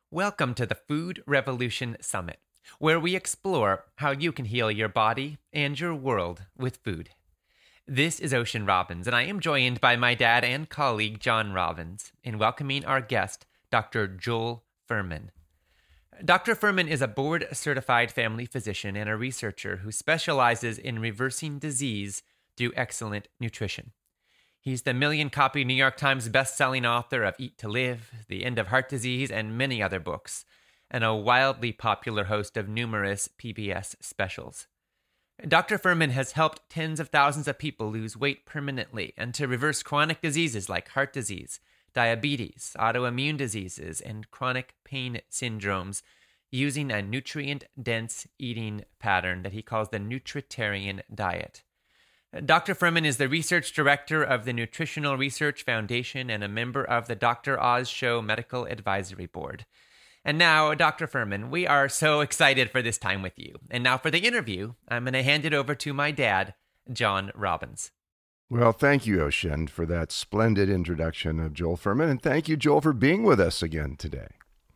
Welcome to the Food Revolution Summit, where we explore how you can heal your body and your world with food. This is Ocean Robbins, and I am joined by my dad and colleague, John Robbins, in welcoming our guest, Dr. Joel Fuhrman. Dr. Fuhrman is a board-certified family physician and a researcher who specializes in reversing disease through excellent nutrition. He's the million-copy New York Times best-selling author of Eat to Live, The End of Heart Disease, and many other books, and a wildly popular host of numerous PBS specials. Dr. Fuhrman has helped tens of thousands of people lose weight permanently and to reverse chronic diseases like heart disease, diabetes, autoimmune diseases, and chronic pain syndromes using a nutrient-dense eating pattern that he calls the Nutritarian diet. Dr. Fuhrman is the research director of the Nutritional Research Foundation and a member of the Dr. Oz Show Medical Advisory Board. And now, Dr. Fuhrman, we are so excited for this time with you. And now for the interview, I'm going to hand it over to my dad, John Robbins. Well, thank you, Ocean, for that splendid introduction of Joel Fuhrman. And thank you, Joel, for being with us again today.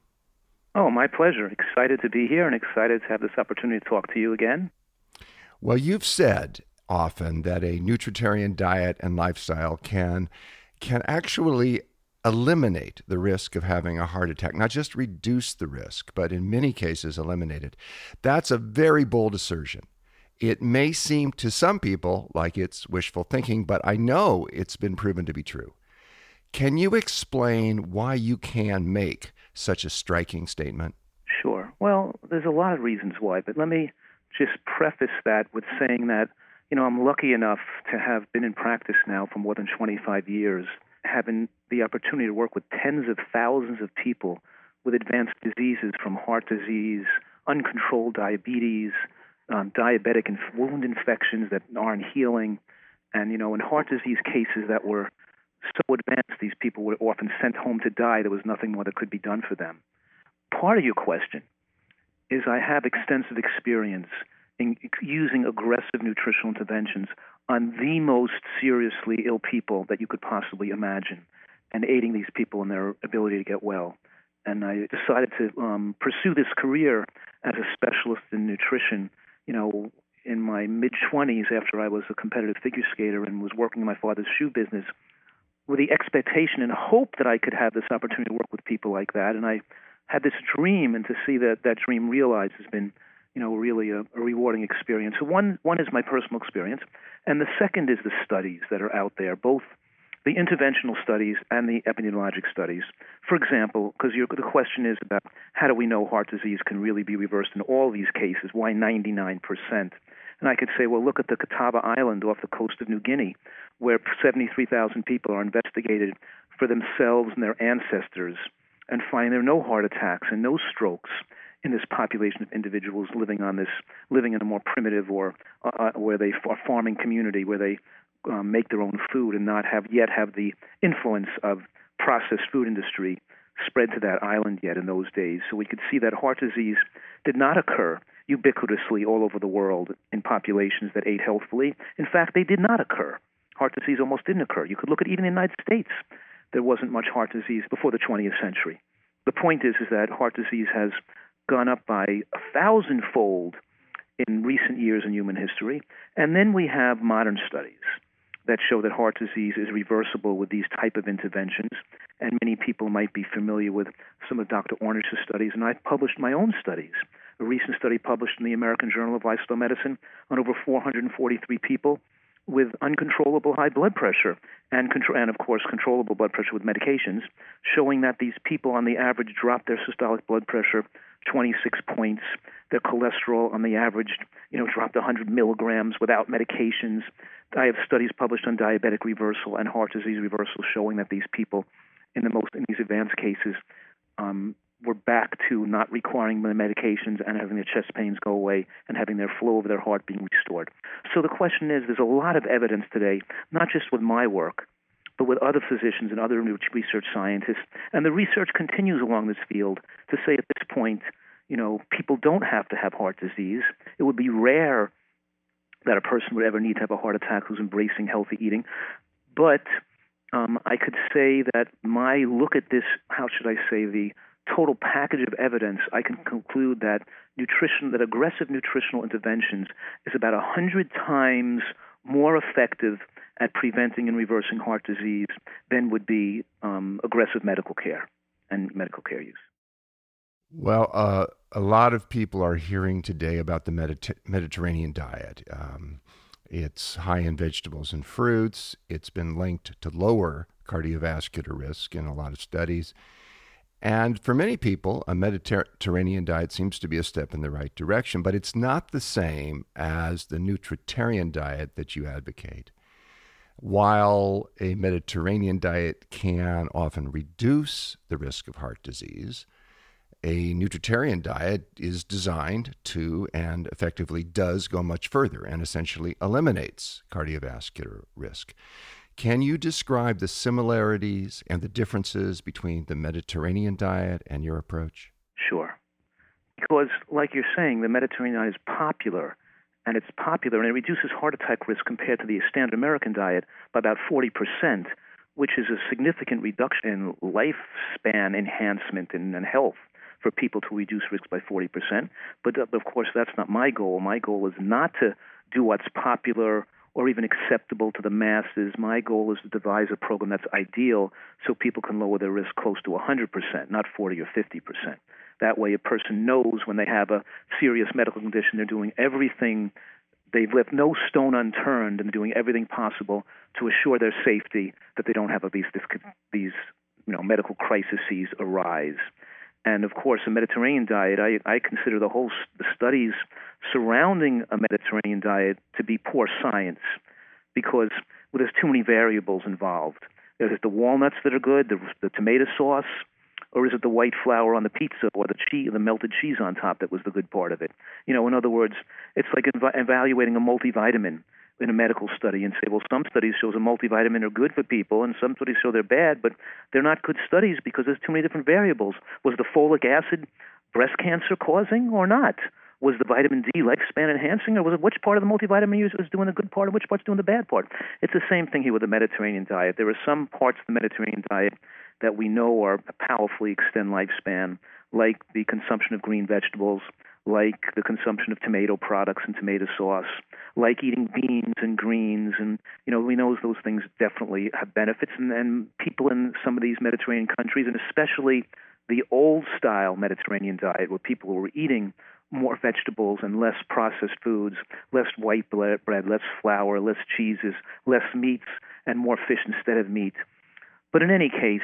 Oh, my pleasure. Excited to be here and excited to have this opportunity to talk to you again. Well, you've said often that a nutritarian diet and lifestyle can actually eliminate the risk of having a heart attack, not just reduce the risk, but in many cases eliminate it. That's a very bold assertion. It may seem to some people like it's wishful thinking, but I know it's been proven to be true. Can you explain why you can make such a striking statement? Sure. Well, there's a lot of reasons why, but let me just preface that with saying that I'm lucky enough to have been in practice now for more than 25 years, having the opportunity to work with tens of thousands of people with advanced diseases from heart disease, uncontrolled diabetes, diabetic and wound infections that aren't healing. And, in heart disease cases that were so advanced, these people were often sent home to die. There was nothing more that could be done for them. Part of your question is I have extensive experience in using aggressive nutritional interventions on the most seriously ill people that you could possibly imagine and aiding these people in their ability to get well. And I decided to pursue this career as a specialist in nutrition, in my mid-20s after I was a competitive figure skater and was working in my father's shoe business with the expectation and hope that I could have this opportunity to work with people like that. And I had this dream, and to see that dream realized has been really a rewarding experience. So one is my personal experience, and the second is the studies that are out there, both the interventional studies and the epidemiologic studies. For example, because the question is about how do we know heart disease can really be reversed in all these cases, why 99%? And I could say, well, look at the Catawba Island off the coast of New Guinea, where 73,000 people are investigated for themselves and their ancestors and find there are no heart attacks and no strokes in this population of individuals living in a more primitive or where they are farming community, where they make their own food and not have the influence of processed food industry spread to that island yet in those days. So we could see that heart disease did not occur ubiquitously all over the world in populations that ate healthfully. In fact, they did not occur. Heart disease almost didn't occur. You could look at even in the United States. There wasn't much heart disease before the 20th century. The point is that heart disease has gone up by 1,000-fold in recent years in human history. And then we have modern studies that show that heart disease is reversible with these type of interventions. And many people might be familiar with some of Dr. Ornish's studies, and I've published my own studies. A recent study published in the American Journal of Lifestyle Medicine on over 443 people with uncontrollable high blood pressure and of course, controllable blood pressure with medications, showing that these people on the average dropped their systolic blood pressure 26 points. Their cholesterol on the average, dropped 100 milligrams without medications. I have studies published on diabetic reversal and heart disease reversal showing that these people in these advanced cases were back to not requiring the medications and having their chest pains go away and having their flow of their heart being restored. So the question is, there's a lot of evidence today, not just with my work, but with other physicians and other research scientists. And the research continues along this field to say at this point, people don't have to have heart disease. It would be rare that a person would ever need to have a heart attack who's embracing healthy eating. But I could say that my look at this, how should I say, the total package of evidence, I can conclude that aggressive nutritional interventions is about 100 times more effective at preventing and reversing heart disease than would be aggressive medical care and medical care use. Well, a lot of people are hearing today about the Mediterranean diet. It's high in vegetables and fruits. It's been linked to lower cardiovascular risk in a lot of studies. And for many people, a Mediterranean diet seems to be a step in the right direction, but it's not the same as the nutritarian diet that you advocate. While a Mediterranean diet can often reduce the risk of heart disease, a nutritarian diet is designed to and effectively does go much further and essentially eliminates cardiovascular risk. Can you describe the similarities and the differences between the Mediterranean diet and your approach? Sure. Because, like you're saying, the Mediterranean diet is popular, and it reduces heart attack risk compared to the standard American diet by about 40%, which is a significant reduction in lifespan enhancement and health for people to reduce risk by 40%. But, of course, that's not my goal. My goal is not to do what's popular or even acceptable to the masses. My goal is to devise a program that's ideal so people can lower their risk close to 100%, not 40 or 50%. That way a person knows when they have a serious medical condition, they're doing everything, they've left no stone unturned and doing everything possible to assure their safety, that they don't have these medical crises arise. And, of course, a Mediterranean diet, I consider the studies surrounding a Mediterranean diet to be poor science because there's too many variables involved. Is it the walnuts that are good, the tomato sauce, or is it the white flour on the pizza or the melted cheese on top that was the good part of it? In other words, it's like evaluating a multivitamin in a medical study and say, well, some studies show a multivitamin are good for people and some studies show they're bad, but they're not good studies because there's too many different variables. Was the folic acid breast cancer causing or not? Was the vitamin D lifespan enhancing, or was it which part of the multivitamin use was doing the good part and which part's doing the bad part? It's the same thing here with the Mediterranean diet. There are some parts of the Mediterranean diet that we know are powerfully extend lifespan, like the consumption of green vegetables, like the consumption of tomato products and tomato sauce, like eating beans and greens. And, we know those things definitely have benefits. And people in some of these Mediterranean countries, and especially the old-style Mediterranean diet, where people were eating more vegetables and less processed foods, less white bread, less flour, less cheeses, less meats, and more fish instead of meat. But in any case,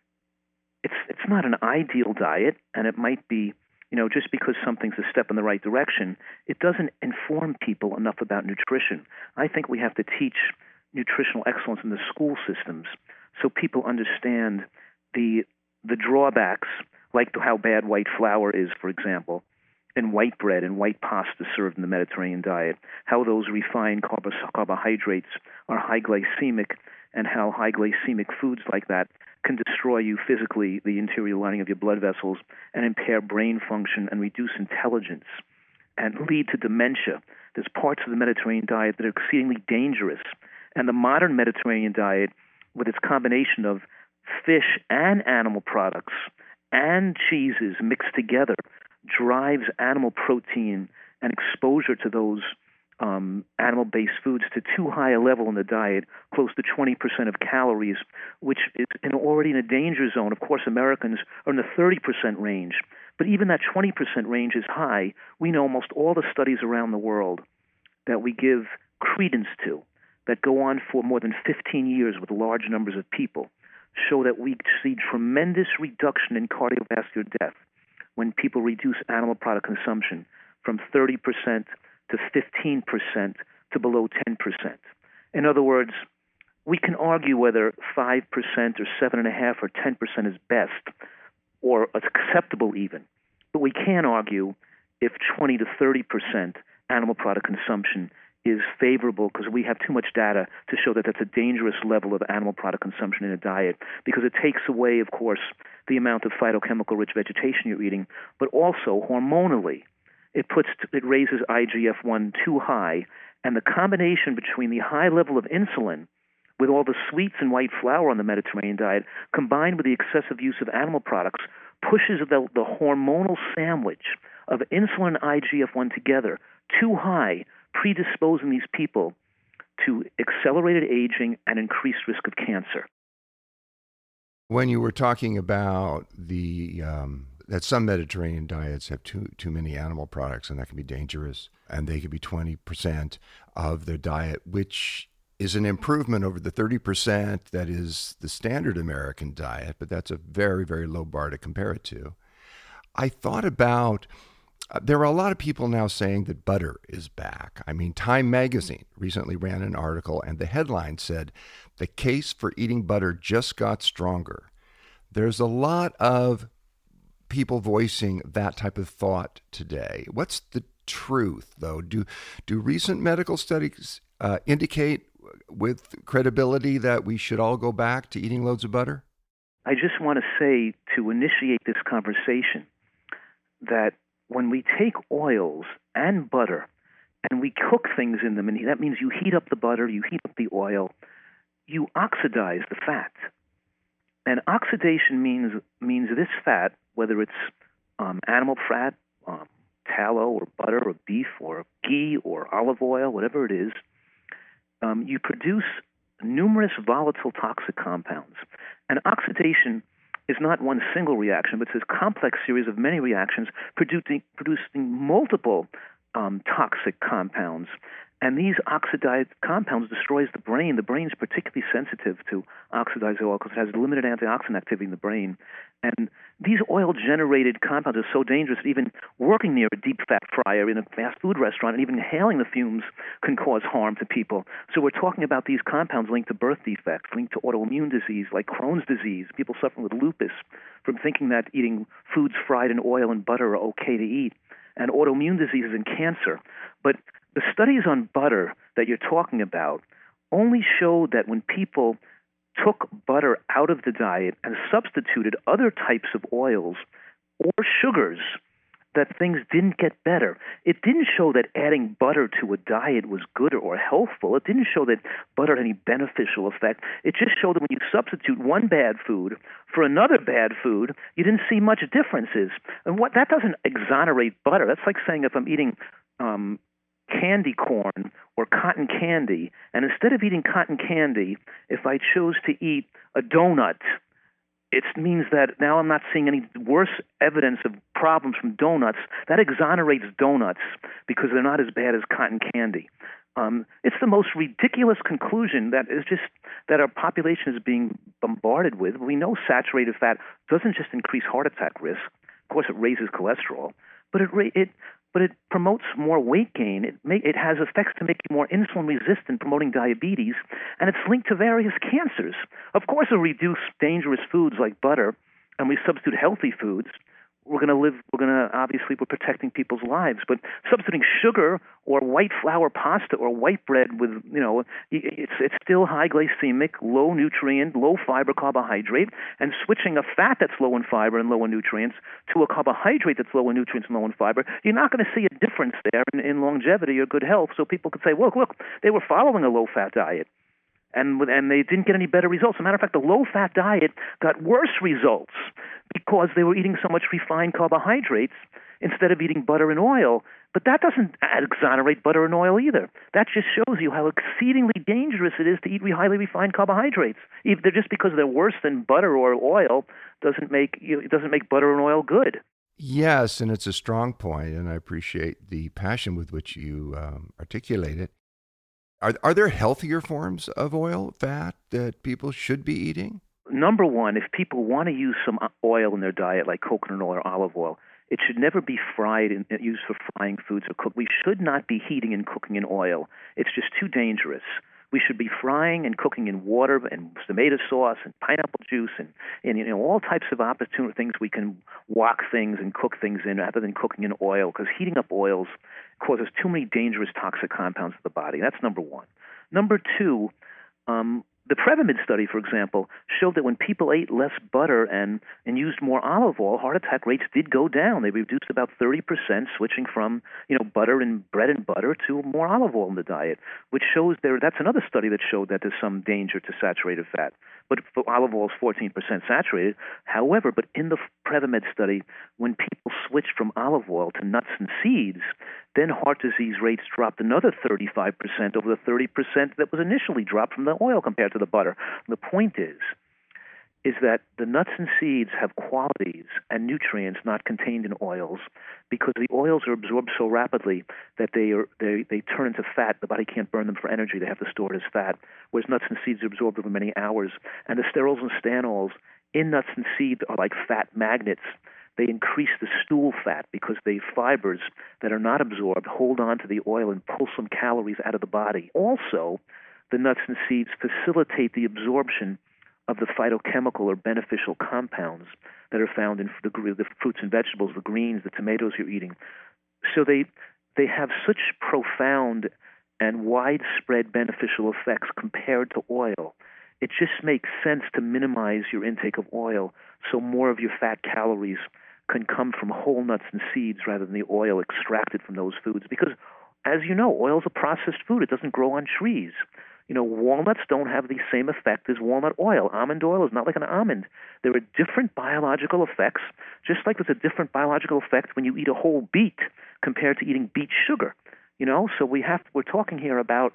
it's not an ideal diet, and it might be, just because something's a step in the right direction, it doesn't inform people enough about nutrition. I think we have to teach nutritional excellence in the school systems so people understand the drawbacks, like how bad white flour is, for example, and white bread and white pasta served in the Mediterranean diet, how those refined carbohydrates are high glycemic, and how high glycemic foods like that can destroy you physically, the interior lining of your blood vessels, and impair brain function and reduce intelligence and lead to dementia. There's parts of the Mediterranean diet that are exceedingly dangerous. And the modern Mediterranean diet, with its combination of fish and animal products and cheeses mixed together, drives animal protein and exposure to those animal-based foods to too high a level in the diet, close to 20% of calories, which is already in a danger zone. Of course, Americans are in the 30% range, but even that 20% range is high. We know almost all the studies around the world that we give credence to, that go on for more than 15 years with large numbers of people, show that we see tremendous reduction in cardiovascular death when people reduce animal product consumption from 30% to 15% to below 10%. In other words, we can argue whether 5% or 7.5% or 10% is best or acceptable even, but we can argue if 20 to 30% animal product consumption is favorable because we have too much data to show that that's a dangerous level of animal product consumption in a diet because it takes away, of course, the amount of phytochemical-rich vegetation you're eating, but also hormonally. It raises IGF-1 too high, and the combination between the high level of insulin with all the sweets and white flour on the Mediterranean diet, combined with the excessive use of animal products, pushes the hormonal sandwich of insulin and IGF-1 together too high, predisposing these people to accelerated aging and increased risk of cancer. When you were talking about that some Mediterranean diets have too many animal products, and that can be dangerous, and they could be 20% of their diet, which is an improvement over the 30% that is the standard American diet, but that's a very, very low bar to compare it to. I thought about, there are a lot of people now saying that butter is back. I mean, Time magazine recently ran an article, and the headline said, "The case for eating butter just got stronger." There's a lot of people voicing that type of thought today. What's the truth, though? Do recent medical studies indicate with credibility that we should all go back to eating loads of butter? I just want to say, to initiate this conversation, that when we take oils and butter and we cook things in them, and that means you heat up the butter, you heat up the oil, you oxidize the fat. And oxidation means this fat, whether it's animal fat, tallow or butter or beef or ghee or olive oil, whatever it is, you produce numerous volatile toxic compounds. And oxidation is not one single reaction, but it's this complex series of many reactions producing multiple toxic compounds. And these oxidized compounds destroys the brain. The brain's particularly sensitive to oxidized oil because it has limited antioxidant activity in the brain. And these oil-generated compounds are so dangerous that even working near a deep-fat fryer in a fast food restaurant and even inhaling the fumes can cause harm to people. So we're talking about these compounds linked to birth defects, linked to autoimmune disease like Crohn's disease, people suffering with lupus from thinking that eating foods fried in oil and butter are okay to eat, and autoimmune diseases and cancer. But the studies on butter that you're talking about only showed that when people took butter out of the diet and substituted other types of oils or sugars, that things didn't get better. It didn't show that adding butter to a diet was good or healthful. It didn't show that butter had any beneficial effect. It just showed that when you substitute one bad food for another bad food, you didn't see much differences. And that doesn't exonerate butter. That's like saying if I'm eating candy corn or cotton candy, and instead of eating cotton candy, if I chose to eat a donut, it means that now I'm not seeing any worse evidence of problems from donuts. That exonerates donuts because they're not as bad as cotton candy. It's the most ridiculous conclusion that our population is being bombarded with. We know saturated fat doesn't just increase heart attack risk. Of course, it raises cholesterol, but it promotes more weight gain. It has effects to make you more insulin resistant, promoting diabetes, and it's linked to various cancers. Of course, we reduce dangerous foods like butter, and we substitute healthy foods. We're protecting people's lives. But substituting sugar or white flour pasta or white bread with, it's still high glycemic, low nutrient, low fiber carbohydrate, and switching a fat that's low in fiber and low in nutrients to a carbohydrate that's low in nutrients and low in fiber, you're not going to see a difference there in longevity or good health. So people could say, look, they were following a low-fat diet. And they didn't get any better results. As a matter of fact, the low-fat diet got worse results because they were eating so much refined carbohydrates instead of eating butter and oil. But that doesn't exonerate butter and oil either. That just shows you how exceedingly dangerous it is to eat highly refined carbohydrates. Either just because they're worse than butter or oil doesn't make butter and oil good. Yes, and it's a strong point, and I appreciate the passion with which you articulate it. Are there healthier forms of oil, fat, that people should be eating? Number one, if people want to use some oil in their diet, like coconut oil or olive oil, it should never be fried and used for frying foods or cooked. We should not be heating and cooking in oil. It's just too dangerous. We should be frying and cooking in water and tomato sauce and pineapple juice and all types of opportune things we can wok things and cook things in rather than cooking in oil, because heating up oils causes too many dangerous toxic compounds to the body. That's number one. Number two, the Prevamid study, for example, showed that when people ate less butter and used more olive oil, heart attack rates did go down. They reduced about 30%, switching from butter and bread and butter to more olive oil in the diet, which shows that's another study that showed that there's some danger to saturated fat. but for olive oil is 14% saturated. However, but in the Prevmed study, when people switched from olive oil to nuts and seeds, then heart disease rates dropped another 35% over the 30% that was initially dropped from the oil compared to the butter. The point is that the nuts and seeds have qualities and nutrients not contained in oils, because the oils are absorbed so rapidly that they turn into fat. The body can't burn them for energy. They have to store it as fat, whereas nuts and seeds are absorbed over many hours. And the sterols and stanols in nuts and seeds are like fat magnets. They increase the stool fat because the fibers that are not absorbed hold on to the oil and pull some calories out of the body. Also, the nuts and seeds facilitate the absorption of the phytochemical or beneficial compounds that are found in the fruits and vegetables, the greens, the tomatoes you're eating. So they have such profound and widespread beneficial effects compared to oil. It just makes sense to minimize your intake of oil so more of your fat calories can come from whole nuts and seeds rather than the oil extracted from those foods. Because, as you know, oil is a processed food. It doesn't grow on trees. You know, walnuts don't have the same effect as walnut oil. Almond oil is not like an almond. There are different biological effects, just like there's a different biological effect when you eat a whole beet compared to eating beet sugar. You know, so we're talking here about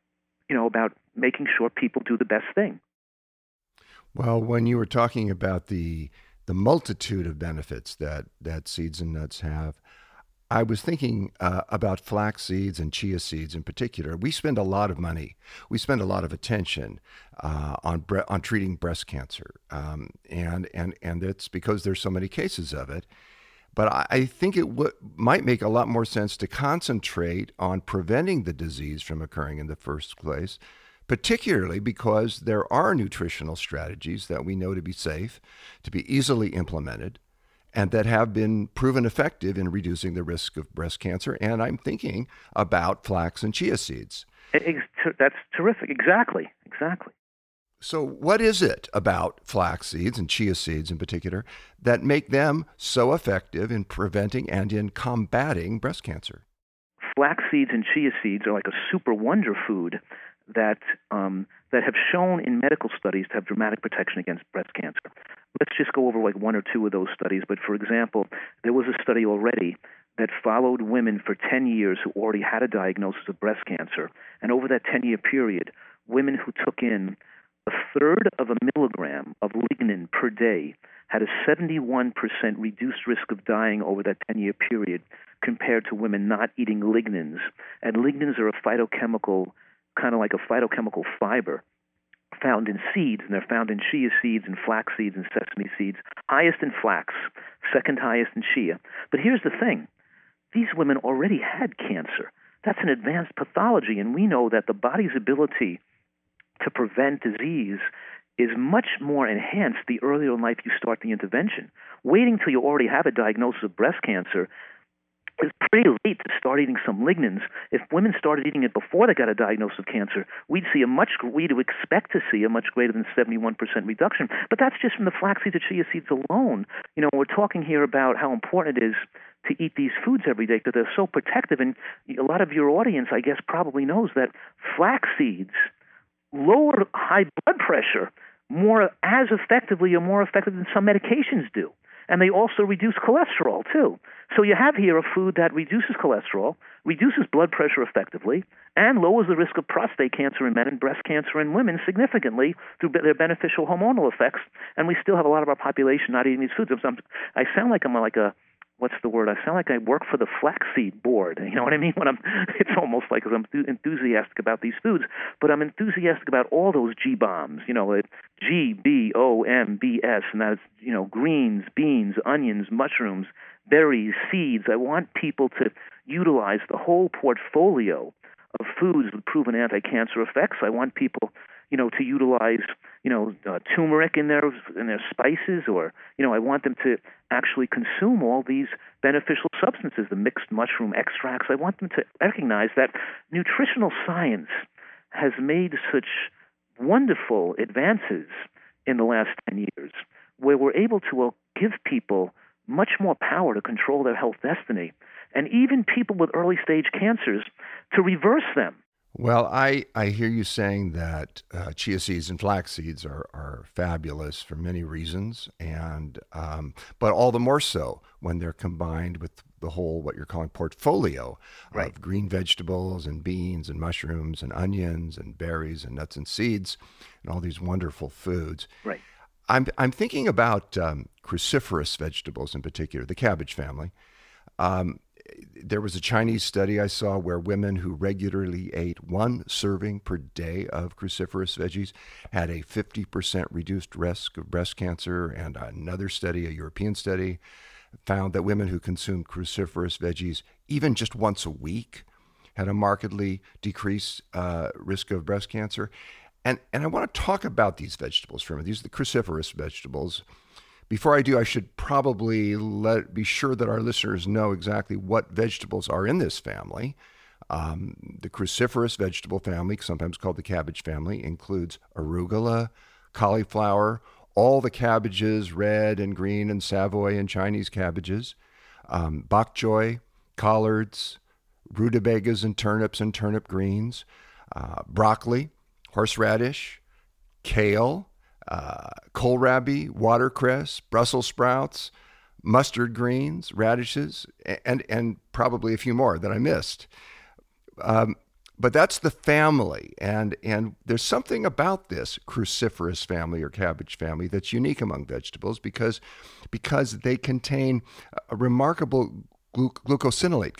making sure people do the best thing. Well, when you were talking about the multitude of benefits that seeds and nuts have, I was thinking about flax seeds and chia seeds in particular. We spend a lot of money. We spend a lot of attention on treating breast cancer, and it's because there's so many cases of it. But I think it might make a lot more sense to concentrate on preventing the disease from occurring in the first place, particularly because there are nutritional strategies that we know to be safe, to be easily implemented, and that have been proven effective in reducing the risk of breast cancer. And I'm thinking about flax and chia seeds. That's terrific. Exactly. So what is it about flax seeds and chia seeds in particular that make them so effective in preventing and in combating breast cancer? Flax seeds and chia seeds are like a super wonder food that have shown in medical studies to have dramatic protection against breast cancer. Let's just go over like one or two of those studies. But for example, there was a study already that followed women for 10 years who already had a diagnosis of breast cancer. And over that 10-year period, women who took in a third of a milligram of lignin per day had a 71% reduced risk of dying over that 10-year period compared to women not eating lignins. And lignins are a phytochemical, kind of like a phytochemical fiber found in seeds, and they're found in chia seeds and flax seeds and sesame seeds, highest in flax, second highest in chia. But here's the thing. These women already had cancer. That's an advanced pathology, and we know that the body's ability to prevent disease is much more enhanced the earlier in life you start the intervention. Waiting till you already have a diagnosis of breast cancer is pretty late to start eating some lignins. If women started eating it before they got a diagnosis of cancer, we'd expect to see a much greater than 71% reduction. But that's just from the flax seeds or chia seeds alone. You know, we're talking here about how important it is to eat these foods every day because they're so protective. And a lot of your audience, I guess, probably knows that flax seeds lower high blood pressure as effectively or more effective than some medications do. And they also reduce cholesterol, too. So you have here a food that reduces cholesterol, reduces blood pressure effectively, and lowers the risk of prostate cancer in men and breast cancer in women significantly through their beneficial hormonal effects. And we still have a lot of our population not eating these foods. I sound like I'm like a what's the word? I sound like I work for the flaxseed board. You know what I mean? It's almost like I'm enthusiastic about these foods, but I'm enthusiastic about all those G bombs. You know, GBOMBS, and that's greens, beans, onions, mushrooms, berries, seeds. I want people to utilize the whole portfolio of foods with proven anti-cancer effects. I want people, to utilize, turmeric in their spices, or, I want them to actually consume all these beneficial substances, the mixed mushroom extracts. I want them to recognize that nutritional science has made such wonderful advances in the last 10 years, where we're able to give people much more power to control their health destiny, and even people with early-stage cancers to reverse them. Well, I hear you saying that chia seeds and flax seeds are fabulous for many reasons, and but all the more so when they're combined with the whole what you're calling portfolio Right, of green vegetables and beans and mushrooms and onions and berries and nuts and seeds and all these wonderful foods. right. I'm thinking about cruciferous vegetables in particular, the cabbage family. Um, there was a Chinese study I saw where women who regularly ate one serving per day of cruciferous veggies had a 50% reduced risk of breast cancer. And another study, a European study, found that women who consumed cruciferous veggies even just once a week had a markedly decreased risk of breast cancer. And I want to talk about these vegetables for a minute. These are the cruciferous vegetables. Before I do, I should probably be sure that our listeners know exactly what vegetables are in this family. The cruciferous vegetable family, sometimes called the cabbage family, includes arugula, cauliflower, all the cabbages, red and green and Savoy and Chinese cabbages, bok choy, collards, rutabagas and turnip greens, broccoli, horseradish, kale, kohlrabi, watercress, Brussels sprouts, mustard greens, radishes, and probably a few more that I missed. But that's the family, and there's something about this cruciferous family or cabbage family that's unique among vegetables because they contain a remarkable glucosinolate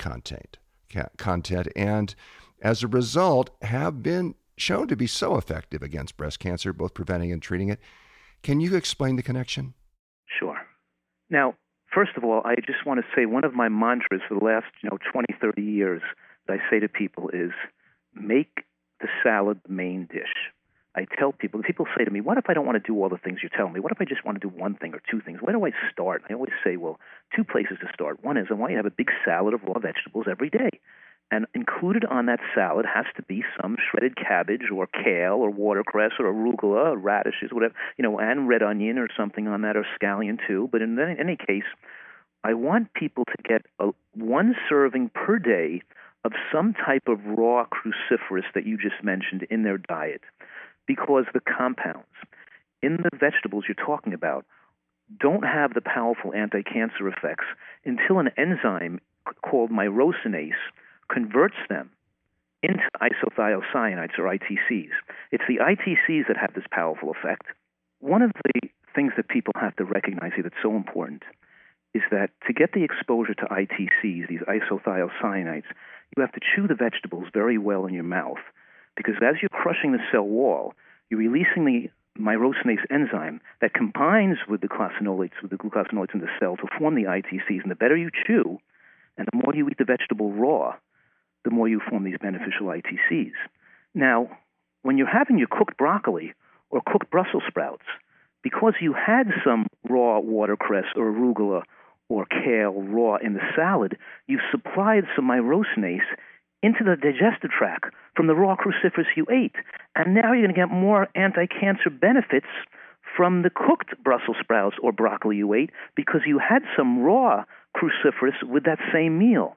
content, and as a result have been shown to be so effective against breast cancer, both preventing and treating it. Can you explain the connection? Sure. Now, first of all, I just want to say one of my mantras for the last 20, 30 years that I say to people is make the salad the main dish. I tell people say to me, what if I don't want to do all the things you're telling me? What if I just want to do one thing or two things? Where do I start? I always say, well, two places to start. One is I want you to have a big salad of raw vegetables every day. And included on that salad has to be some shredded cabbage or kale or watercress or arugula or radishes, whatever, and red onion or something on that, or scallion too. But in any case, I want people to get one serving per day of some type of raw cruciferous that you just mentioned in their diet, because the compounds in the vegetables you're talking about don't have the powerful anti-cancer effects until an enzyme called myrosinase converts them into isothiocyanates or ITCs. It's the ITCs that have this powerful effect. One of the things that people have to recognize here that's so important is that to get the exposure to ITCs, these isothiocyanates, you have to chew the vegetables very well in your mouth, because as you're crushing the cell wall, you're releasing the myrosinase enzyme that combines with the glucosinolates in the cell to form the ITCs. And the better you chew, and the more you eat the vegetable raw, the more you form these beneficial ITCs. Now, when you're having your cooked broccoli or cooked Brussels sprouts, because you had some raw watercress or arugula or kale raw in the salad, you've supplied some myrosinase into the digestive tract from the raw cruciferous you ate. And now you're going to get more anti-cancer benefits from the cooked Brussels sprouts or broccoli you ate because you had some raw cruciferous with that same meal.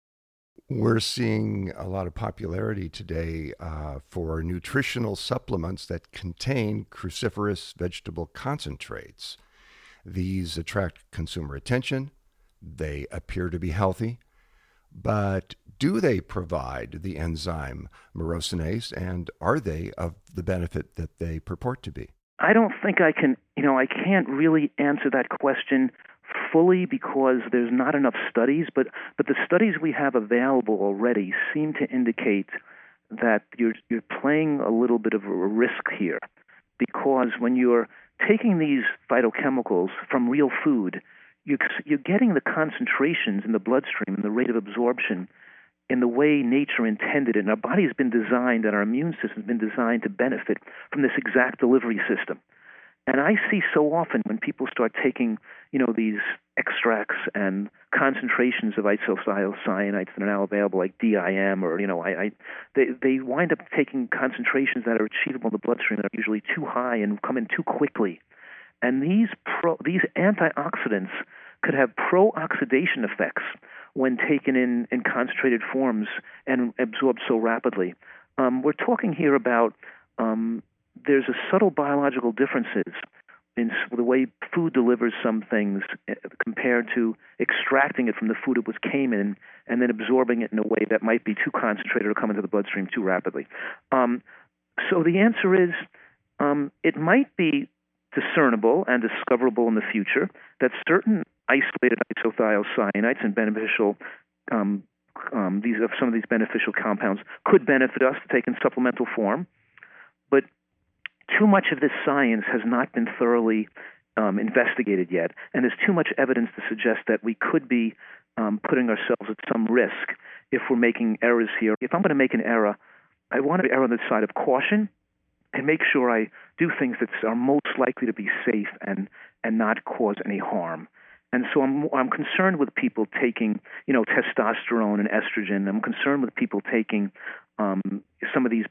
We're seeing a lot of popularity today for nutritional supplements that contain cruciferous vegetable concentrates. These attract consumer attention. They appear to be healthy. But do they provide the enzyme myrosinase, and are they of the benefit that they purport to be? I don't think I can, I can't really answer that question fully because there's not enough studies, but the studies we have available already seem to indicate that you're playing a little bit of a risk here, because when you're taking these phytochemicals from real food, you're getting the concentrations in the bloodstream and the rate of absorption in the way nature intended it. And our body's been designed, and our immune system's been designed to benefit from this exact delivery system. And I see so often when people start taking, these extracts and concentrations of isothiocyanates that are now available, like DIM, or they wind up taking concentrations that are achievable in the bloodstream that are usually too high and come in too quickly. And these antioxidants could have pro-oxidation effects when taken in concentrated forms and absorbed so rapidly. we're talking here about there's a subtle biological differences in the way food delivers some things compared to extracting it from the food it came in and then absorbing it in a way that might be too concentrated or come into the bloodstream too rapidly. So the answer is it might be discernible and discoverable in the future that certain isolated isothiocyanates and beneficial some of these beneficial compounds could benefit us to take in supplemental form, but too much of this science has not been thoroughly investigated yet, and there's too much evidence to suggest that we could be putting ourselves at some risk if we're making errors here. If I'm going to make an error, I want to err on the side of caution and make sure I do things that are most likely to be safe and not cause any harm. And so I'm concerned with people taking, testosterone and estrogen. I'm concerned with people taking some of these,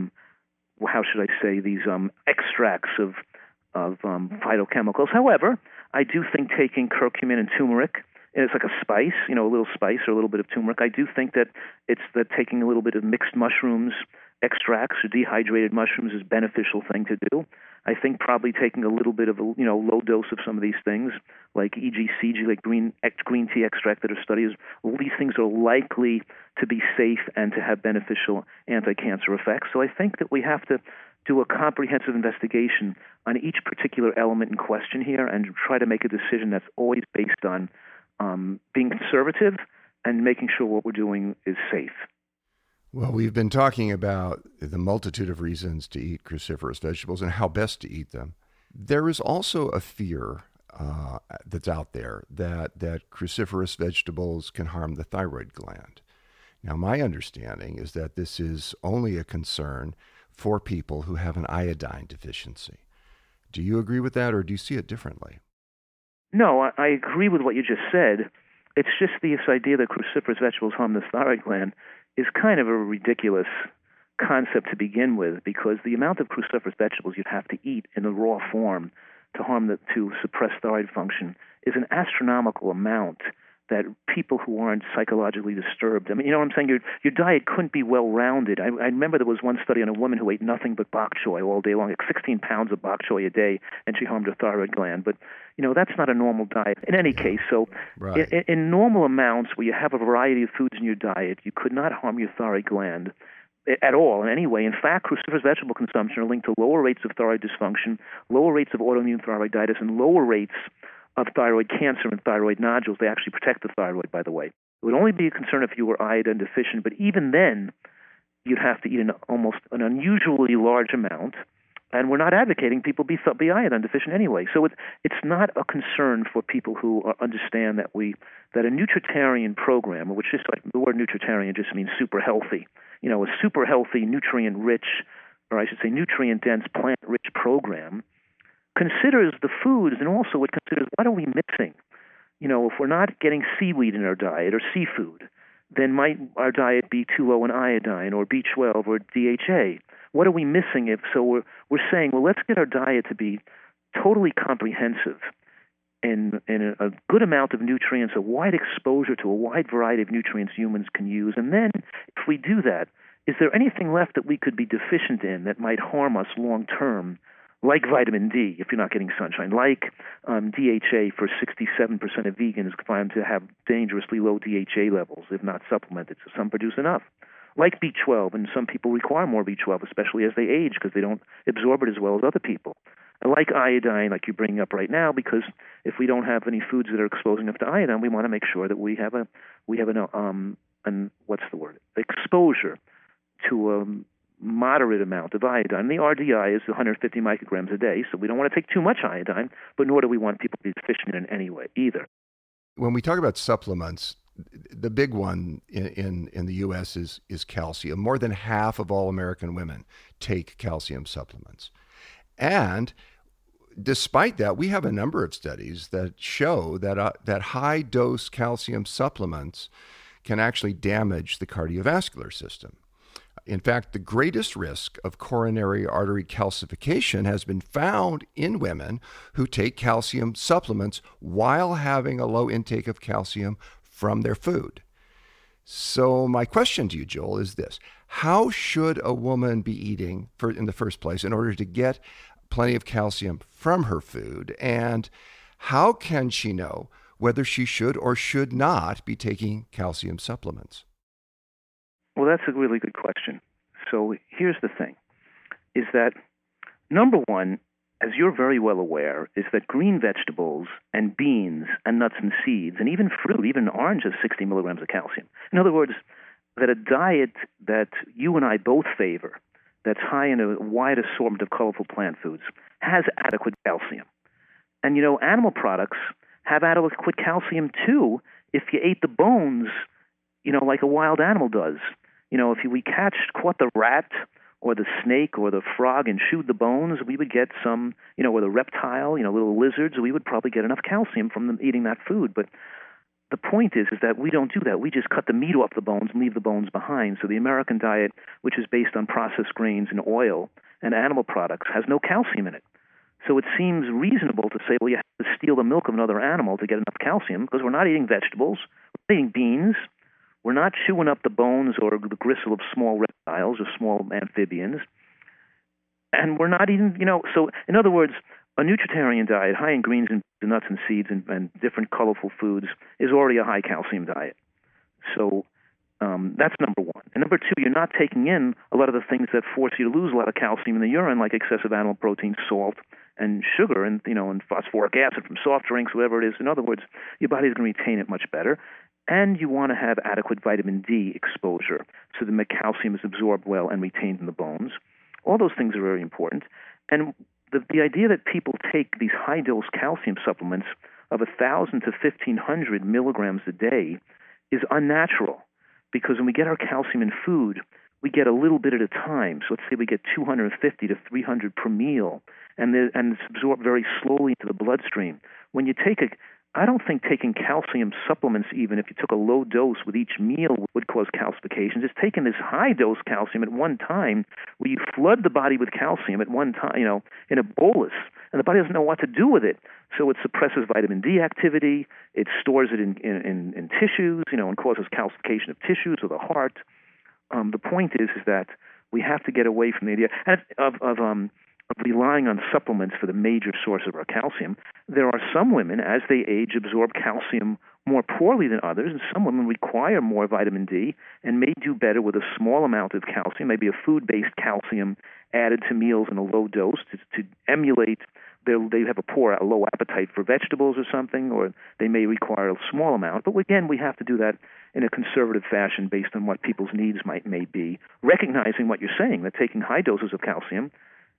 these extracts of phytochemicals. However, I do think taking curcumin and turmeric, and it's like a spice, a little spice or a little bit of turmeric. I do think that it's that taking a little bit of mixed mushrooms, extracts or dehydrated mushrooms is a beneficial thing to do. I think probably taking a little bit of a low dose of some of these things, like EGCG, like green tea extract that are studied, all these things are likely to be safe and to have beneficial anti-cancer effects. So I think that we have to do a comprehensive investigation on each particular element in question here and try to make a decision that's always based on being conservative and making sure what we're doing is safe. Well, we've been talking about the multitude of reasons to eat cruciferous vegetables and how best to eat them. There is also a fear that's out there that cruciferous vegetables can harm the thyroid gland. Now, my understanding is that this is only a concern for people who have an iodine deficiency. Do you agree with that, or do you see it differently? No, I agree with what you just said. It's just this idea that cruciferous vegetables harm the thyroid gland is kind of a ridiculous concept to begin with, because the amount of cruciferous vegetables you'd have to eat in the raw form to suppress thyroid function is an astronomical amount that people who aren't psychologically disturbed, you know what I'm saying? Your diet couldn't be well-rounded. I remember there was one study on a woman who ate nothing but bok choy all day long, like 16 pounds of bok choy a day, and she harmed her thyroid gland. But, that's not a normal diet. In any case, so right. in normal amounts where you have a variety of foods in your diet, you could not harm your thyroid gland at all in any way. In fact, cruciferous vegetable consumption are linked to lower rates of thyroid dysfunction, lower rates of autoimmune thyroiditis, and lower rates of thyroid cancer and thyroid nodules. They actually protect the thyroid, by the way. It would only be a concern if you were iodine deficient, but even then, you'd have to eat almost an unusually large amount, and we're not advocating people be iodine deficient anyway. So it's not a concern for people who understand that a nutritarian program, which is like the word nutritarian just means super healthy, a super healthy, nutrient-rich, or I should say nutrient-dense, plant-rich program considers the foods, and also it considers what are we missing. If we're not getting seaweed in our diet or seafood, then might our diet be too low in iodine or B12 or DHA? What are we missing? So we're saying, well, let's get our diet to be totally comprehensive in a good amount of nutrients, a wide exposure to a wide variety of nutrients humans can use. And then if we do that, is there anything left that we could be deficient in that might harm us long term? Like vitamin D, if you're not getting sunshine, like DHA for 67% of vegans find to have dangerously low DHA levels, if not supplemented, so some produce enough. Like B12, and some people require more B12, especially as they age, because they don't absorb it as well as other people. And like iodine, like you're bringing up right now, because if we don't have any foods that are exposing enough to iodine, we want to make sure that we have exposure to a moderate amount of iodine. The RDI is 150 micrograms a day, so we don't want to take too much iodine, but nor do we want people to be deficient in any way either. When we talk about supplements, the big one in the U.S. is calcium. More than half of all American women take calcium supplements. And despite that, we have a number of studies that show that high-dose calcium supplements can actually damage the cardiovascular system. In fact, the greatest risk of coronary artery calcification has been found in women who take calcium supplements while having a low intake of calcium from their food. So my question to you, Joel, is this. How should a woman be eating in the first place in order to get plenty of calcium from her food? And how can she know whether she should or should not be taking calcium supplements? Well, that's a really good question. So here's the thing, is that number one, as you're very well aware, is that green vegetables and beans and nuts and seeds and even fruit, even orange has 60 milligrams of calcium. In other words, that a diet that you and I both favor, that's high in a wide assortment of colorful plant foods, has adequate calcium. And, animal products have adequate calcium, too, if you ate the bones, like a wild animal does. If we caught the rat or the snake or the frog and chewed the bones, we would get some, or the reptile, little lizards, we would probably get enough calcium from them eating that food. But the point is that we don't do that. We just cut the meat off the bones and leave the bones behind. So the American diet, which is based on processed grains and oil and animal products, has no calcium in it. So it seems reasonable to say, well, you have to steal the milk of another animal to get enough calcium, because we're not eating vegetables, we're eating beans, we're not chewing up the bones or the gristle of small reptiles or small amphibians, and we're not eating, so in other words, a nutritarian diet high in greens and nuts and seeds and different colorful foods is already a high calcium diet. So that's number one. And number two, you're not taking in a lot of the things that force you to lose a lot of calcium in the urine, like excessive animal protein, salt, and sugar, and and phosphoric acid from soft drinks, whatever it is. In other words, your body's going to retain it much better. And you want to have adequate vitamin D exposure so the calcium is absorbed well and retained in the bones. All those things are very important. And the idea that people take these high-dose calcium supplements of 1,000 to 1,500 milligrams a day is unnatural, because when we get our calcium in food, we get a little bit at a time. So let's say we get 250 to 300 per meal, and it's absorbed very slowly into the bloodstream. When you take I don't think taking calcium supplements, even if you took a low dose with each meal, would cause calcification. Just taking this high-dose calcium at one time, where you flood the body with calcium at one time, in a bolus, and the body doesn't know what to do with it. So it suppresses vitamin D activity, it stores it in tissues, and causes calcification of tissues or the heart. The point is that we have to get away from the idea of relying on supplements for the major source of our calcium. There are some women, as they age, absorb calcium more poorly than others, and some women require more vitamin D and may do better with a small amount of calcium, maybe a food-based calcium added to meals in a low dose to emulate they have a low appetite for vegetables or something, or they may require a small amount. But again, we have to do that in a conservative fashion based on what people's needs may be, recognizing what you're saying, that taking high doses of calcium,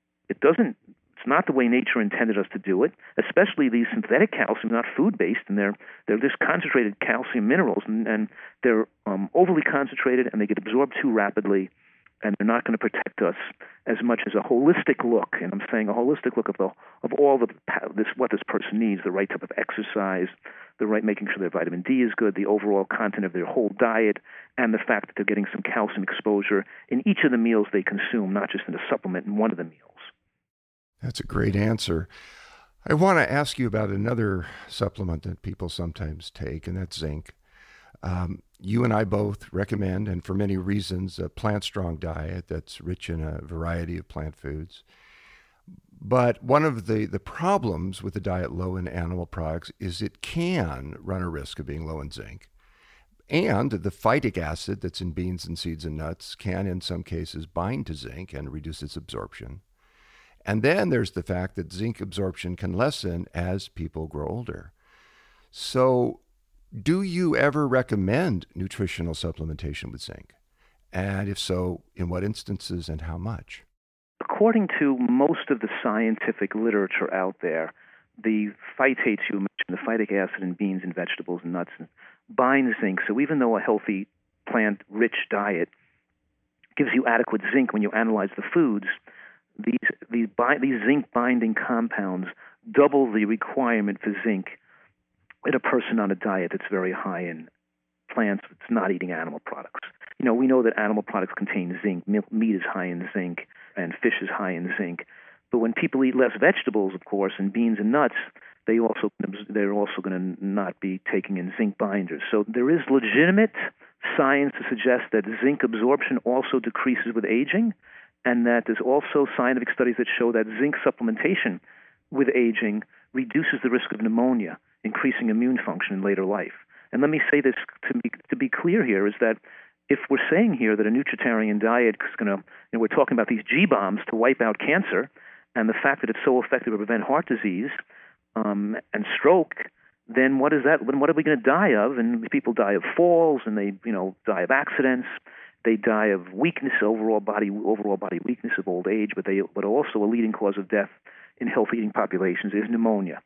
it's not the way nature intended us to do it, especially these synthetic calcium, not food-based, and they're just concentrated calcium minerals, and they're overly concentrated, and they get absorbed too rapidly, and they're not going to protect us as much as a holistic look, and I'm saying a holistic look of all what this person needs, the right type of exercise, making sure their vitamin D is good, the overall content of their whole diet, and the fact that they're getting some calcium exposure in each of the meals they consume, not just in a supplement in one of the meals. That's a great answer. I want to ask you about another supplement that people sometimes take, and that's zinc. You and I both recommend, and for many reasons, a plant-strong diet that's rich in a variety of plant foods. But one of the problems with a diet low in animal products is it can run a risk of being low in zinc. And the phytic acid that's in beans and seeds and nuts can, in some cases, bind to zinc and reduce its absorption. And then there's the fact that zinc absorption can lessen as people grow older. So do you ever recommend nutritional supplementation with zinc? And if so, in what instances and how much? According to most of the scientific literature out there, the phytates you mentioned, the phytic acid in beans and vegetables and nuts, binds zinc. So even though a healthy plant-rich diet gives you adequate zinc when you analyze the foods, these zinc-binding compounds double the requirement for zinc in a person on a diet that's very high in plants that's not eating animal products. We know that animal products contain zinc. Meat is high in zinc, and fish is high in zinc. But when people eat less vegetables, of course, and beans and nuts, they're also going to not be taking in zinc binders. So there is legitimate science to suggest that zinc absorption also decreases with aging, and that there's also scientific studies that show that zinc supplementation with aging reduces the risk of pneumonia, increasing immune function in later life. And let me say this to be clear here, is that if we're saying here that a nutritarian diet is going to, we're talking about these G-bombs to wipe out cancer, and the fact that it's so effective to prevent heart disease and stroke, then what is that? Then what are we going to die of? And people die of falls, and they, die of accidents. They die of weakness, overall body weakness of old age. But also a leading cause of death in healthy eating populations is pneumonia.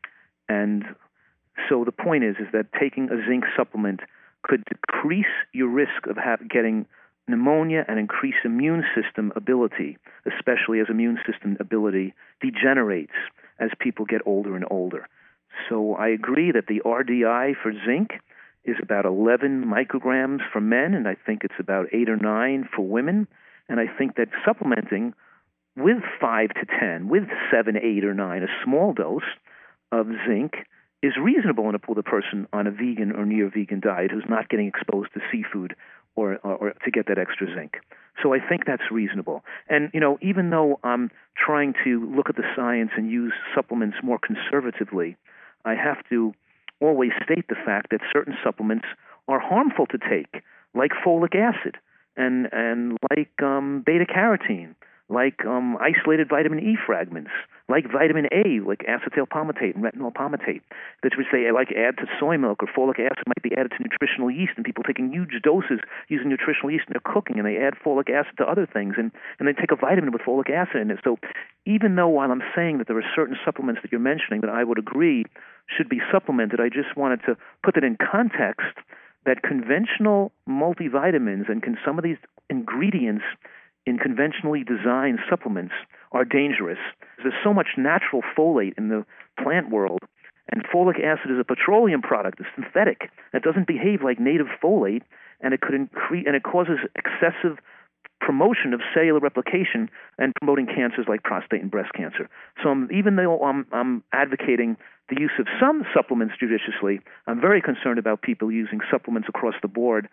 And so the point is that taking a zinc supplement could decrease your risk of getting pneumonia and increase immune system ability, especially as immune system ability degenerates as people get older and older. So I agree that the RDI for zinc is about 11 micrograms for men, and I think it's about 8 or 9 for women. And I think that supplementing with 5 to 10, with 7, 8, or 9, a small dose of zinc is reasonable with a person on a vegan or near vegan diet who's not getting exposed to seafood or to get that extra zinc. So I think that's reasonable. And, even though I'm trying to look at the science and use supplements more conservatively, I have to always state the fact that certain supplements are harmful to take, like folic acid and like beta-carotene, like isolated vitamin E fragments, like vitamin A, like acetyl palmitate and retinol palmitate, that which they add to soy milk, or folic acid might be added to nutritional yeast, and people taking huge doses using nutritional yeast in their cooking, and they add folic acid to other things, and they take a vitamin with folic acid in it. So even though while I'm saying that there are certain supplements that you're mentioning that I would agree should be supplemented, I just wanted to put it in context that conventional multivitamins and some of these ingredients in conventionally designed supplements are dangerous. There's so much natural folate in the plant world, and folic acid is a petroleum product, it's synthetic. It doesn't behave like native folate, and it causes excessive promotion of cellular replication and promoting cancers like prostate and breast cancer. So even though I'm advocating the use of some supplements judiciously, I'm very concerned about people using supplements across the board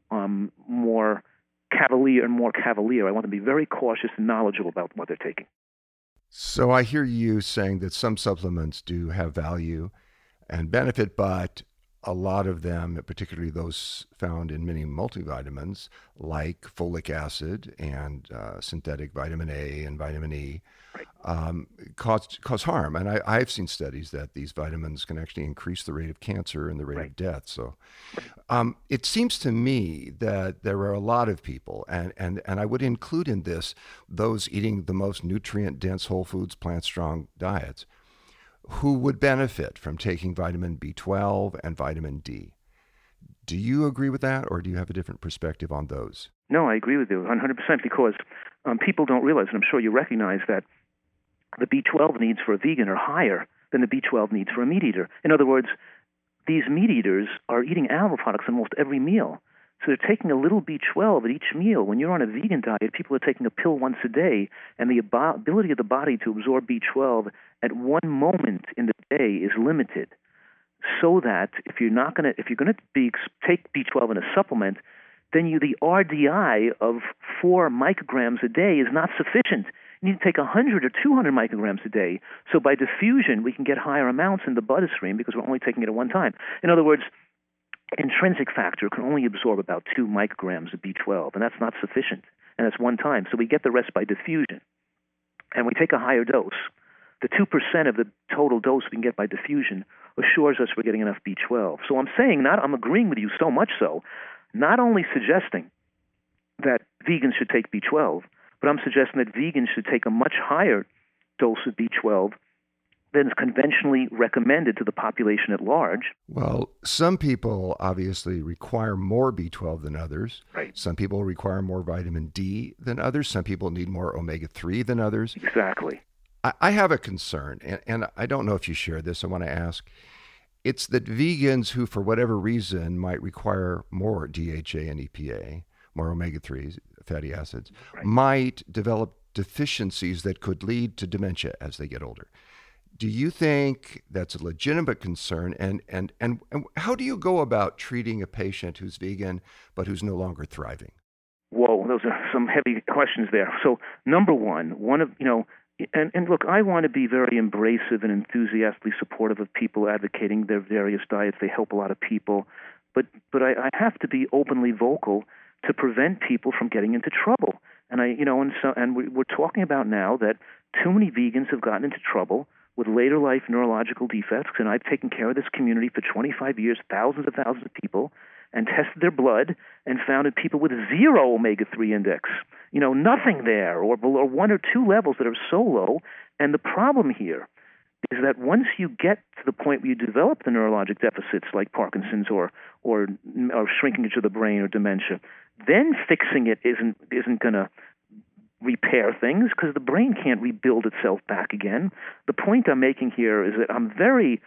more cavalier. I want to be very cautious and knowledgeable about what they're taking. So I hear you saying that some supplements do have value and benefit, but a lot of them, particularly those found in many multivitamins, like folic acid and synthetic vitamin A and vitamin E, cause harm. And I've seen studies that these vitamins can actually increase the rate of cancer and the rate of death. So it seems to me that there are a lot of people, and I would include in this those eating the most nutrient-dense whole foods, plant-strong diets, who would benefit from taking vitamin B12 and vitamin D. Do you agree with that, or do you have a different perspective on those? No, I agree with you 100%, because people don't realize, and I'm sure you recognize, that the B12 needs for a vegan are higher than the B12 needs for a meat eater. In other words, these meat eaters are eating animal products almost every meal. So they're taking a little B12 at each meal. When you're on a vegan diet, people are taking a pill once a day, and the ability of the body to absorb B12 at one moment in the day is limited. So that if you're going to take B12 in a supplement, then the RDI of 4 micrograms a day is not sufficient. You need to take 100 or 200 micrograms a day. So by diffusion, we can get higher amounts in the bloodstream because we're only taking it at one time. In other words, intrinsic factor can only absorb about 2 micrograms of B12, and that's not sufficient, and that's one time. So we get the rest by diffusion, and we take a higher dose. The 2% of the total dose we can get by diffusion assures us we're getting enough B12. So I'm agreeing with you so much so, not only suggesting that vegans should take B12, but I'm suggesting that vegans should take a much higher dose of B12 than is conventionally recommended to the population at large. Well, some people obviously require more B12 than others. Right. Some people require more vitamin D than others. Some people need more omega-3 than others. Exactly. I have a concern, and I don't know if you share this. I want to ask. It's that vegans who, for whatever reason, might require more DHA and EPA, more omega-3s, fatty acids, might develop deficiencies that could lead to dementia as they get older. Do you think that's a legitimate concern? And how do you go about treating a patient who's vegan but who's no longer thriving? Whoa, those are some heavy questions there. So, number one, and look, I want to be very embracive and enthusiastically supportive of people advocating their various diets. They help a lot of people, but I have to be openly vocal to prevent people from getting into trouble. And we're talking about now that too many vegans have gotten into trouble with later life neurological defects, and I've taken care of this community for 25 years, thousands of people, and tested their blood and found in people with zero omega-3 index, nothing there, or below 1 or 2 levels that are so low. And the problem here is that once you get to the point where you develop the neurologic deficits like Parkinson's or shrinkage of the brain or dementia, then fixing it isn't going to repair things because the brain can't rebuild itself back again. The point I'm making here is that I'm very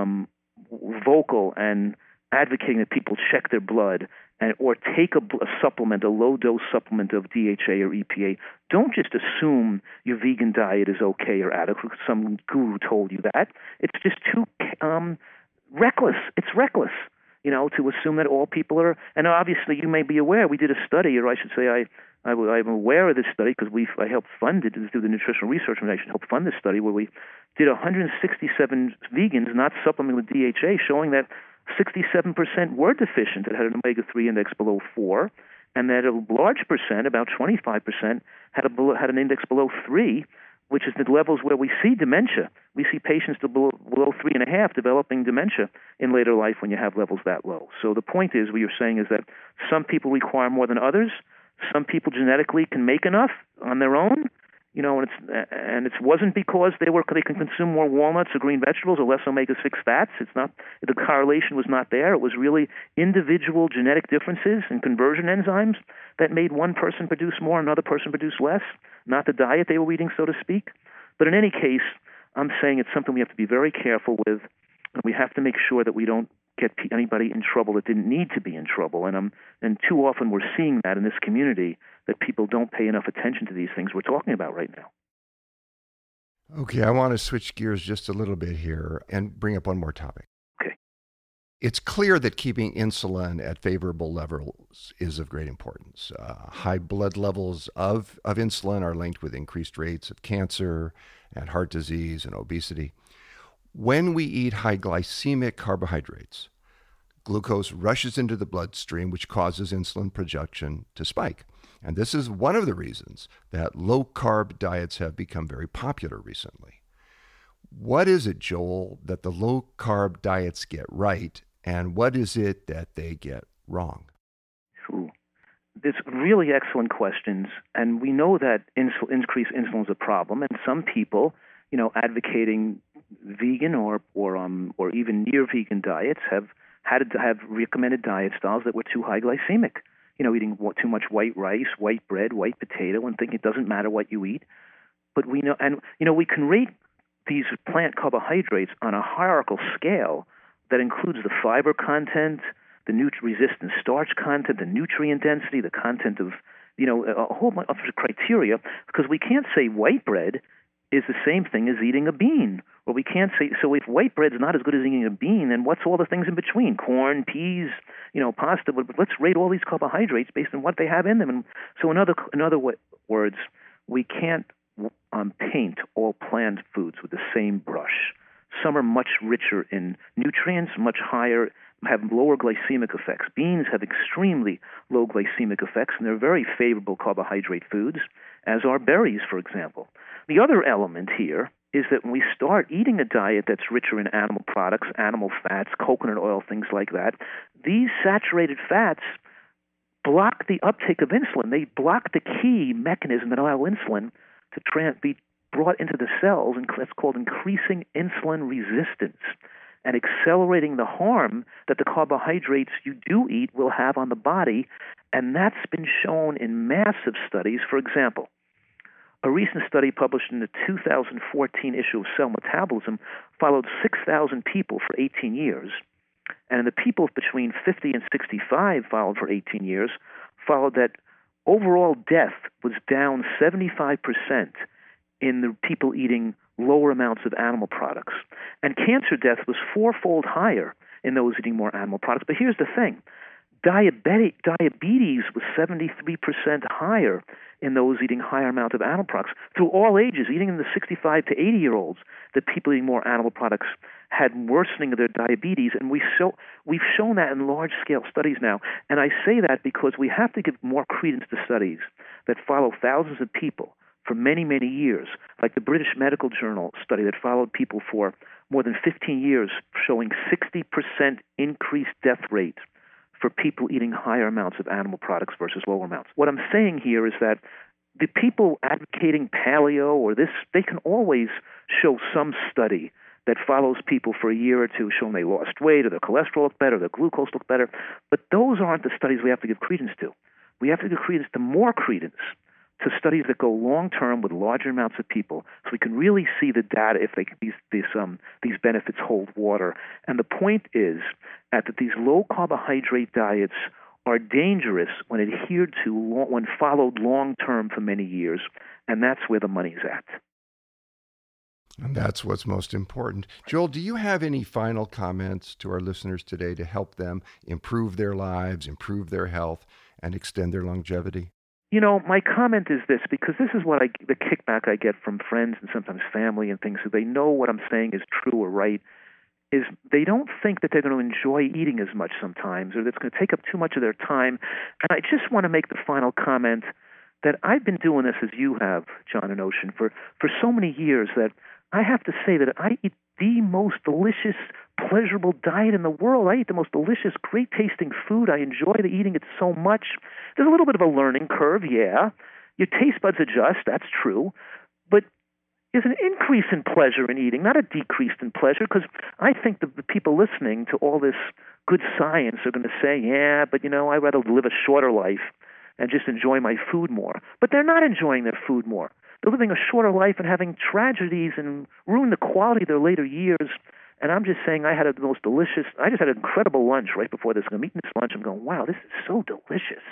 vocal and advocating that people check their blood or take a supplement, a low-dose supplement of DHA or EPA. Don't just assume your vegan diet is okay or adequate. Some guru told you that. It's just too reckless. It's reckless, to assume that all people are. And obviously, you may be aware, we did a study, or I should say I'm aware of this study because I helped fund it through the Nutritional Research Foundation, helped fund this study where we did 167 vegans not supplementing with DHA, showing that 67% were deficient that had an omega-3 index below 4, and that a large percent, about 25%, had an index below 3, which is the levels where we see dementia. We see patients below 3.5 developing dementia in later life when you have levels that low. So the point is, what you're saying is that some people require more than others. Some people genetically can make enough on their own, and it wasn't because they can consume more walnuts or green vegetables or less omega-6 fats. It's not, the correlation was not there. It was really individual genetic differences in conversion enzymes that made one person produce more, another person produce less, not the diet they were eating, so to speak. But in any case, I'm saying it's something we have to be very careful with, and we have to make sure that we don't get anybody in trouble that didn't need to be in trouble. And too often we're seeing that in this community, that people don't pay enough attention to these things we're talking about right now. Okay, I want to switch gears just a little bit here and bring up one more topic. Okay. It's clear that keeping insulin at favorable levels is of great importance. High blood levels of insulin are linked with increased rates of cancer and heart disease and obesity. When we eat high glycemic carbohydrates, glucose rushes into the bloodstream, which causes insulin production to spike. And this is one of the reasons that low-carb diets have become very popular recently. What is it, Joel, that the low-carb diets get right, and what is it that they get wrong? There's really excellent questions, and we know that increased insulin is a problem, and some people, advocating vegan or even near vegan diets have had to have recommended diet styles that were too high glycemic. Eating too much white rice, white bread, white potato, and thinking it doesn't matter what you eat. But we know, we can rate these plant carbohydrates on a hierarchical scale that includes the fiber content, the resistant starch content, the nutrient density, the content of, a whole bunch of criteria, because we can't say white bread is the same thing as eating a bean. Or we can't say, so if white bread's not as good as eating a bean, then what's all the things in between? Corn, peas, pasta. But let's rate all these carbohydrates based on what they have in them. And so in other words, we can't paint all plant foods with the same brush. Some are much richer in nutrients, much higher, have lower glycemic effects. Beans have extremely low glycemic effects, and they're very favorable carbohydrate foods, as are berries, for example. The other element here is that when we start eating a diet that's richer in animal products, animal fats, coconut oil, things like that, these saturated fats block the uptake of insulin. They block the key mechanism that allows insulin to be brought into the cells, and that's called increasing insulin resistance and accelerating the harm that the carbohydrates you do eat will have on the body. And that's been shown in massive studies. For example, a recent study published in the 2014 issue of Cell Metabolism followed 6,000 people for 18 years. And the people between 50 and 65 followed for 18 years, followed that overall death was down 75% in the people eating lower amounts of animal products. And cancer death was fourfold higher in those eating more animal products. But here's the thing. Diabetes was 73% higher in those eating higher amounts of animal products. Through all ages, eating in the 65 to 80-year-olds, the people eating more animal products had worsening of their diabetes, and we've shown that in large-scale studies now. And I say that because we have to give more credence to studies that follow thousands of people for many, many years, like the British Medical Journal study that followed people for more than 15 years, showing 60% increased death rate for people eating higher amounts of animal products versus lower amounts. What I'm saying here is that the people advocating paleo or this, they can always show some study that follows people for a year or two, showing they lost weight or their cholesterol looked better, their glucose looked better. But those aren't the studies we have to give credence to. We have to give more credence to studies that go long-term with larger amounts of people, so we can really see the data if these benefits hold water. And the point is that these low-carbohydrate diets are dangerous when adhered to, when followed long-term for many years, and that's where the money's at. And that's what's most important. Joel, do you have any final comments to our listeners today to help them improve their lives, improve their health, and extend their longevity? You know, my comment is this, because this is what the kickback I get from friends and sometimes family and things, so they know what I'm saying is true or right, is they don't think that they're going to enjoy eating as much sometimes, or that it's going to take up too much of their time. And I just want to make the final comment that I've been doing this as you have, John and Ocean, for so many years that I have to say that I eat the most delicious, pleasurable diet in the world. I eat the most delicious, great-tasting food. I enjoy eating it so much. There's a little bit of a learning curve, yeah. Your taste buds adjust, that's true. But there's an increase in pleasure in eating, not a decrease in pleasure, because I think the people listening to all this good science are going to say, yeah, but, I'd rather live a shorter life and just enjoy my food more. But they're not enjoying their food more. They're living a shorter life and having tragedies and ruin the quality of their later years. And I'm just saying I just had an incredible lunch right before this. I'm eating this lunch. I'm going, wow, this is so delicious.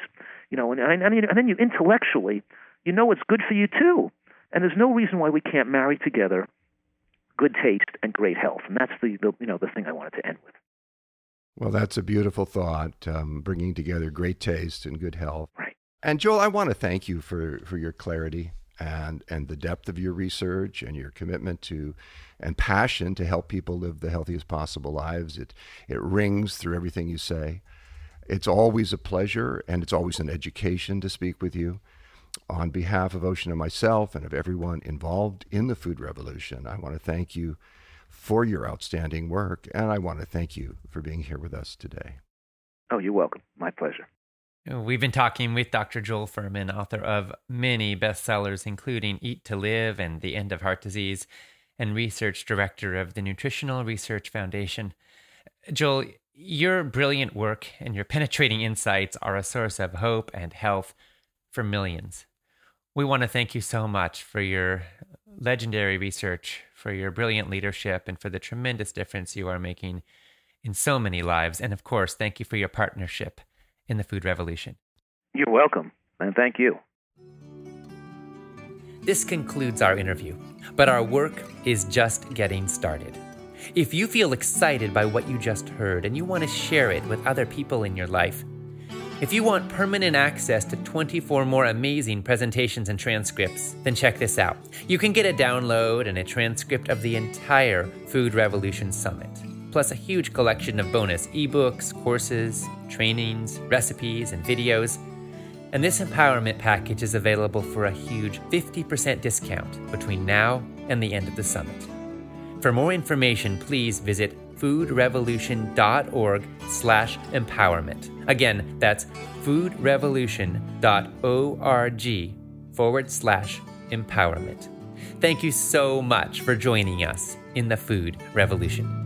And then you intellectually, it's good for you too. And there's no reason why we can't marry together good taste and great health. And that's the thing I wanted to end with. Well, that's a beautiful thought, bringing together great taste and good health. Right. And Joel, I want to thank you for your clarity and the depth of your research and your commitment to and passion to help people live the healthiest possible lives. It rings through everything you say. It's always a pleasure and it's always an education to speak with you. On behalf of Ocean and myself and of everyone involved in the food revolution, I want to thank you for your outstanding work, and I want to thank you for being here with us today. Oh, you're welcome. My pleasure. We've been talking with Dr. Joel Fuhrman, author of many bestsellers, including Eat to Live and The End of Heart Disease, and research director of the Nutritional Research Foundation. Joel, your brilliant work and your penetrating insights are a source of hope and health for millions. We want to thank you so much for your legendary research, for your brilliant leadership, and for the tremendous difference you are making in so many lives. And of course, thank you for your partnership in the food revolution. You're welcome, and thank you. This concludes our interview, but our work is just getting started. If you feel excited by what you just heard and you want to share it with other people in your life, if you want permanent access to 24 more amazing presentations and transcripts, then check this out. You can get a download and a transcript of the entire Food Revolution Summit, plus a huge collection of bonus ebooks, courses, trainings, recipes, and videos. And this empowerment package is available for a huge 50% discount between now and the end of the summit. For more information, please visit foodrevolution.org/empowerment. Again, that's foodrevolution.org/empowerment. Thank you so much for joining us in the Food Revolution.